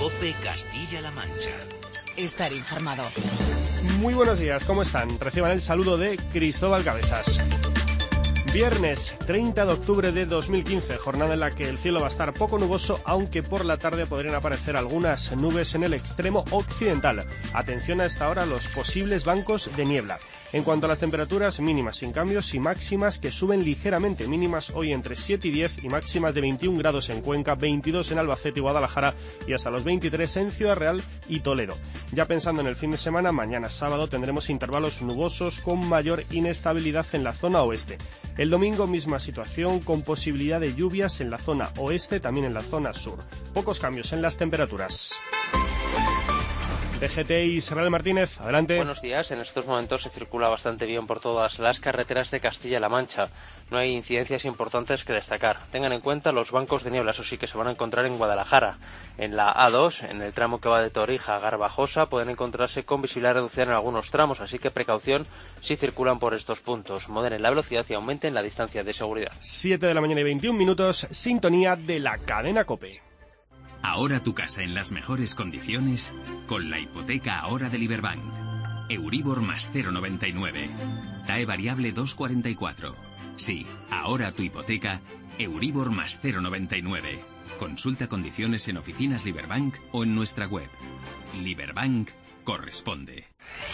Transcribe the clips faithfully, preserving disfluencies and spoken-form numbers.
COPE Castilla-La Mancha. Estar informado. Muy buenos días, ¿cómo están? Reciban el saludo de Cristóbal Cabezas. Viernes treinta de octubre de dos mil quince, jornada en la que el cielo va a estar poco nuboso, aunque por la tarde podrían aparecer algunas nubes en el extremo occidental. Atención a esta hora a los posibles bancos de niebla. En cuanto a las temperaturas, mínimas sin cambios y máximas que suben ligeramente, mínimas hoy entre siete y diez y máximas de veintiún grados en Cuenca, veintidós en Albacete y Guadalajara y hasta los veintitrés en Ciudad Real y Toledo. Ya pensando en el fin de semana, mañana sábado tendremos intervalos nubosos con mayor inestabilidad en la zona oeste. El domingo misma situación con posibilidad de lluvias en la zona oeste, también en la zona sur. Pocos cambios en las temperaturas. D G T Israel Martínez, adelante. Buenos días. En estos momentos se circula bastante bien por todas las carreteras de Castilla-La Mancha. No hay incidencias importantes que destacar. Tengan en cuenta los bancos de niebla, eso sí que se van a encontrar en Guadalajara. En la A dos, en el tramo que va de Torija a Garbajosa, pueden encontrarse con visibilidad reducida en algunos tramos, así que precaución si circulan por estos puntos. Moderen la velocidad y aumenten la distancia de seguridad. siete de la mañana y veintiún minutos, sintonía de la cadena COPE. Ahora tu casa en las mejores condiciones con la hipoteca ahora de Liberbank. Euribor más cero coma noventa y nueve. T A E variable dos coma cuarenta y cuatro. Sí, ahora tu hipoteca, Euribor más cero coma noventa y nueve. Consulta condiciones en oficinas Liberbank o en nuestra web. Liberbank corresponde.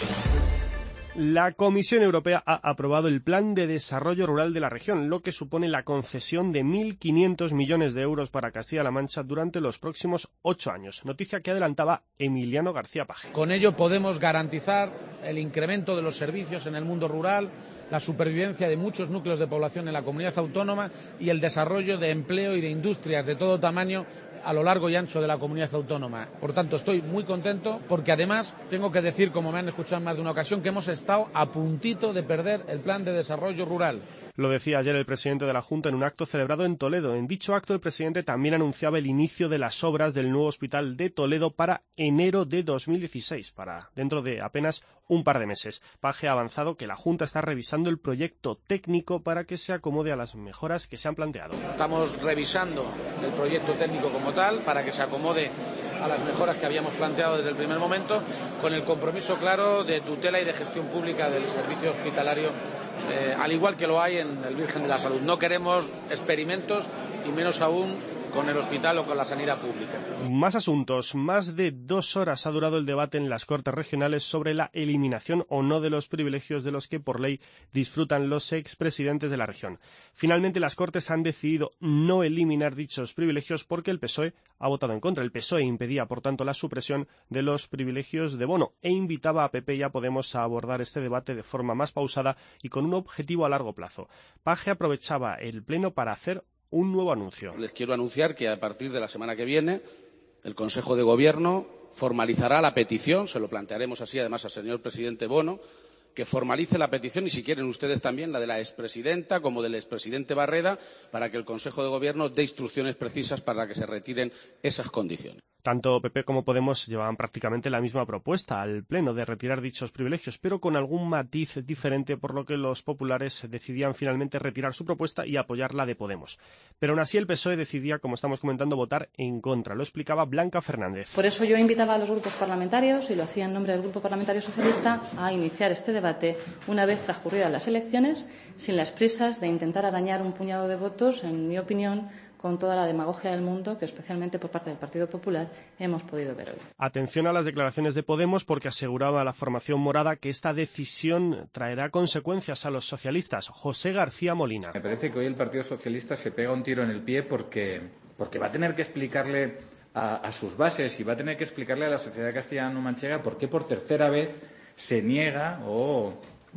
La Comisión Europea ha aprobado el Plan de Desarrollo Rural de la región, lo que supone la concesión de mil quinientos millones de euros para Castilla-La Mancha durante los próximos ocho años. Noticia que adelantaba Emiliano García Paje. Con ello podemos garantizar el incremento de los servicios en el mundo rural, la supervivencia de muchos núcleos de población en la comunidad autónoma y el desarrollo de empleo y de industrias de todo tamaño a lo largo y ancho de la comunidad autónoma. Por tanto, estoy muy contento porque además tengo que decir, como me han escuchado en más de una ocasión, que hemos estado a puntito de perder el Plan de Desarrollo Rural. Lo decía ayer el presidente de la Junta en un acto celebrado en Toledo. En dicho acto, el presidente también anunciaba el inicio de las obras del nuevo hospital de Toledo para enero de dos mil dieciséis, para dentro de apenas un par de meses. Paje ha avanzado que la Junta está revisando el proyecto técnico para que se acomode a las mejoras que se han planteado. Estamos revisando el proyecto técnico como tal para que se acomode a las mejoras que habíamos planteado desde el primer momento, con el compromiso claro de tutela y de gestión pública del servicio hospitalario, eh, al igual que lo hay en el Virgen de la Salud. No queremos experimentos y menos aún con el hospital o con la sanidad pública. Más asuntos. Más de dos horas ha durado el debate en las Cortes Regionales sobre la eliminación o no de los privilegios de los que por ley disfrutan los expresidentes de la región. Finalmente, las Cortes han decidido no eliminar dichos privilegios porque el P S O E ha votado en contra. El P S O E impedía, por tanto, la supresión de los privilegios de bono e invitaba a P P y a Podemos a abordar este debate de forma más pausada y con un objetivo a largo plazo. Paje aprovechaba el Pleno para hacer un nuevo anuncio. Les quiero anunciar que a partir de la semana que viene el Consejo de Gobierno formalizará la petición, se lo plantearemos así además al señor presidente Bono, que formalice la petición y si quieren ustedes también la de la expresidenta como del expresidente Barreda para que el Consejo de Gobierno dé instrucciones precisas para que se retiren esas condiciones. Tanto P P como Podemos llevaban prácticamente la misma propuesta al Pleno de retirar dichos privilegios, pero con algún matiz diferente, por lo que los populares decidían finalmente retirar su propuesta y apoyar la de Podemos. Pero aún así el P S O E decidía, como estamos comentando, votar en contra. Lo explicaba Blanca Fernández. Por eso yo invitaba a los grupos parlamentarios, y lo hacía en nombre del Grupo Parlamentario Socialista, a iniciar este debate una vez transcurridas las elecciones, sin las prisas de intentar arañar un puñado de votos, en mi opinión, con toda la demagogia del mundo que, especialmente por parte del Partido Popular, hemos podido ver hoy. Atención a las declaraciones de Podemos, porque aseguraba la formación morada que esta decisión traerá consecuencias a los socialistas. José García Molina. Me parece que hoy el Partido Socialista se pega un tiro en el pie porque, porque va a tener que explicarle a, a sus bases y va a tener que explicarle a la sociedad castellano-manchega por qué por tercera vez se niega o,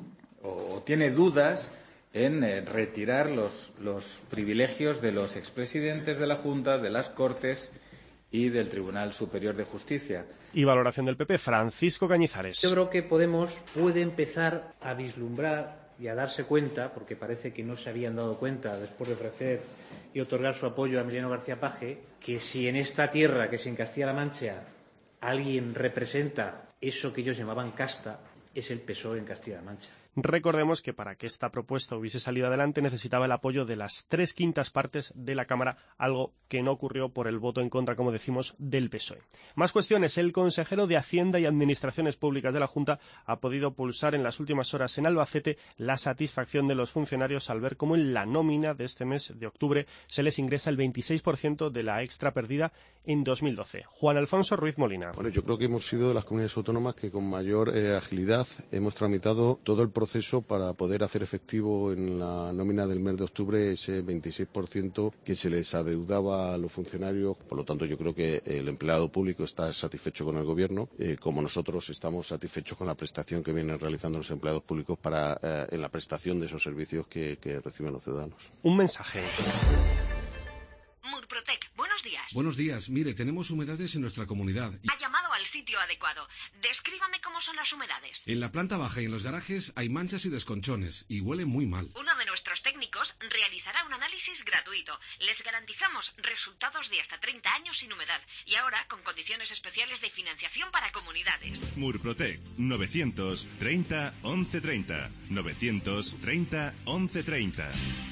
o tiene dudas en eh, retirar los, los privilegios de los expresidentes de la Junta, de las Cortes y del Tribunal Superior de Justicia. Y valoración del P P, Francisco Cañizares. Yo creo que Podemos puede empezar a vislumbrar y a darse cuenta, porque parece que no se habían dado cuenta después de ofrecer y otorgar su apoyo a Emiliano García Paje, que si en esta tierra, que es en Castilla-La Mancha, alguien representa eso que ellos llamaban casta, es el P S O E en Castilla-La Mancha. Recordemos que para que esta propuesta hubiese salido adelante necesitaba el apoyo de las tres quintas partes de la Cámara, algo que no ocurrió por el voto en contra, como decimos, del P S O E. Más cuestiones. El consejero de Hacienda y Administraciones Públicas de la Junta ha podido pulsar en las últimas horas en Albacete la satisfacción de los funcionarios al ver cómo en la nómina de este mes de octubre se les ingresa el veintiséis por ciento de la extra perdida en dos mil doce. Juan Alfonso Ruiz Molina. Bueno, yo creo que hemos sido de las comunidades autónomas que con mayor eh, agilidad hemos tramitado todo el proceso para poder hacer efectivo en la nómina del mes de octubre ese veintiséis por ciento que se les adeudaba a los funcionarios. Por lo tanto, yo creo que el empleado público está satisfecho con el Gobierno, eh, como nosotros estamos satisfechos con la prestación que vienen realizando los empleados públicos para eh, en la prestación de esos servicios que, que reciben los ciudadanos. Un mensaje. Murprotec, buenos días. Buenos días. Mire, tenemos humedades en nuestra comunidad. Ha llamado al sitio adecuado. Descríbame cómo son las humedades. En la planta baja y en los garajes hay manchas y desconchones y huele muy mal. Uno de nuestros técnicos realizará un análisis gratuito. Les garantizamos resultados de hasta treinta años sin humedad y ahora con condiciones especiales de financiación para comunidades. Murprotec, novecientos treinta once treinta. novecientos treinta once treinta.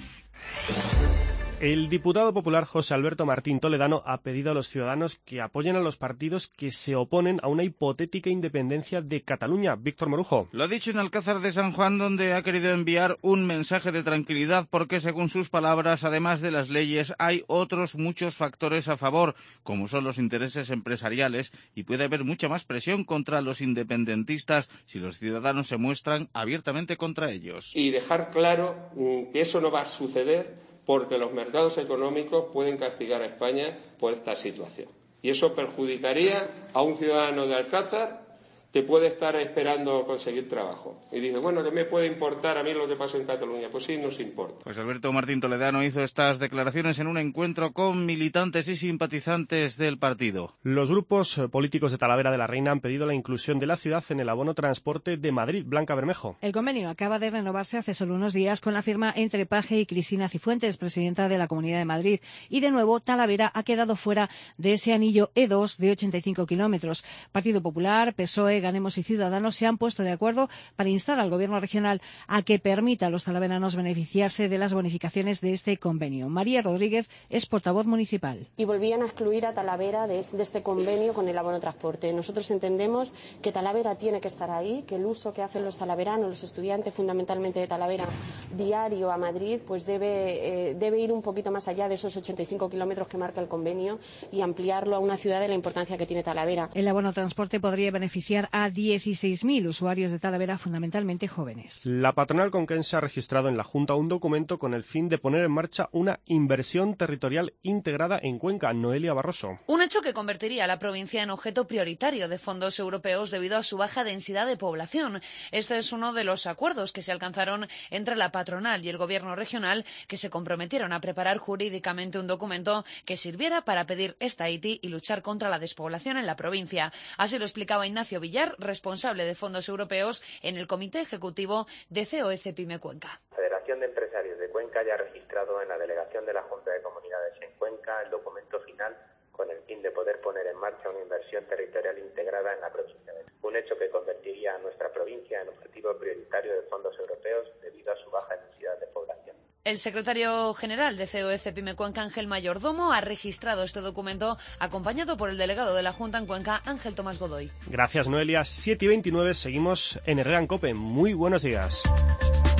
El diputado popular José Alberto Martín Toledano ha pedido a los ciudadanos que apoyen a los partidos que se oponen a una hipotética independencia de Cataluña. Víctor Morujo. Lo ha dicho en Alcázar de San Juan, donde ha querido enviar un mensaje de tranquilidad porque, según sus palabras, además de las leyes, hay otros muchos factores a favor, como son los intereses empresariales, y puede haber mucha más presión contra los independentistas si los ciudadanos se muestran abiertamente contra ellos. Y dejar claro que eso no va a suceder porque los mercados económicos pueden castigar a España por esta situación. Y eso perjudicaría a un ciudadano de Alcázar que puede estar esperando conseguir trabajo. Y dice, bueno, ¿qué me puede importar a mí lo que pasa en Cataluña? Pues sí, nos importa. Pues Alberto Martín Toledano hizo estas declaraciones en un encuentro con militantes y simpatizantes del partido. Los grupos políticos de Talavera de la Reina han pedido la inclusión de la ciudad en el abono transporte de Madrid. Blanca Bermejo. El convenio acaba de renovarse hace solo unos días con la firma entre Paje y Cristina Cifuentes, presidenta de la Comunidad de Madrid. Y de nuevo, Talavera ha quedado fuera de ese anillo E dos de ochenta y cinco kilómetros. Partido Popular, P S O E, Ganemos y Ciudadanos se han puesto de acuerdo para instar al Gobierno regional a que permita a los talaveranos beneficiarse de las bonificaciones de este convenio. María Rodríguez es portavoz municipal. Y volvían a excluir a Talavera de, de este convenio con el abono transporte. Nosotros entendemos que Talavera tiene que estar ahí, que el uso que hacen los talaveranos, los estudiantes fundamentalmente de Talavera, diario a Madrid, pues debe, eh, debe ir un poquito más allá de esos ochenta y cinco kilómetros que marca el convenio y ampliarlo a una ciudad de la importancia que tiene Talavera. El abono transporte podría beneficiar a dieciséis mil usuarios de Talavera, fundamentalmente jóvenes. La patronal conquense ha registrado en la Junta un documento con el fin de poner en marcha una inversión territorial integrada en Cuenca. Noelia Barroso. Un hecho que convertiría a la provincia en objeto prioritario de fondos europeos debido a su baja densidad de población. Este es uno de los acuerdos que se alcanzaron entre la patronal y el gobierno regional, que se comprometieron a preparar jurídicamente un documento que sirviera para pedir esta I T I y luchar contra la despoblación en la provincia. Así lo explicaba Ignacio Villar, responsable de fondos europeos en el Comité Ejecutivo de C O E C Pyme Cuenca. La Federación de Empresarios de Cuenca ya ha registrado en la delegación de la Junta de Comunidades en Cuenca el documento final con el fin de poder poner en marcha una inversión territorial integrada en la provincia. Un hecho que convertiría a nuestra provincia en objetivo prioritario de fondos europeos debido a su baja densidad de población. El secretario general de C O E C Pyme Cuenca, Ángel Mayordomo, ha registrado este documento acompañado por el delegado de la Junta en Cuenca, Ángel Tomás Godoy. Gracias, Noelia. siete y veintinueve, seguimos en Herrera en COPE. Muy buenos días.